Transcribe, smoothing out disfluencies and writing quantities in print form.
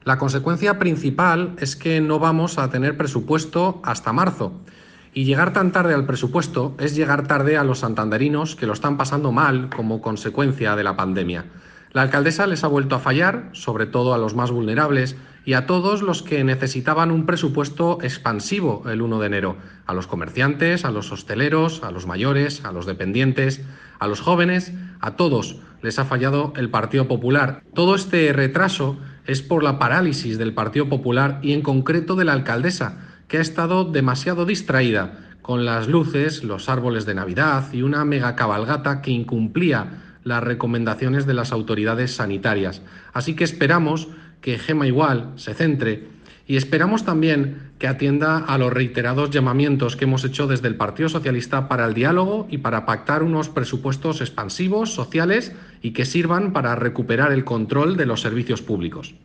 La consecuencia principal es que no vamos a tener presupuesto hasta marzo. Y llegar tan tarde al presupuesto es llegar tarde a los santanderinos que lo están pasando mal como consecuencia de la pandemia. La alcaldesa les ha vuelto a fallar, sobre todo a los más vulnerables y a todos los que necesitaban un presupuesto expansivo el 1 de enero. A los comerciantes, a los hosteleros, a los mayores, a los dependientes, a los jóvenes, a todos les ha fallado el Partido Popular. Todo este retraso es por la parálisis del Partido Popular y en concreto de la alcaldesa, que ha estado demasiado distraída con las luces, los árboles de Navidad y una megacabalgata que incumplía las recomendaciones de las autoridades sanitarias. Así que esperamos que Gema Igual se centre y esperamos también que atienda a los reiterados llamamientos que hemos hecho desde el Partido Socialista para el diálogo y para pactar unos presupuestos expansivos, sociales y que sirvan para recuperar el control de los servicios públicos.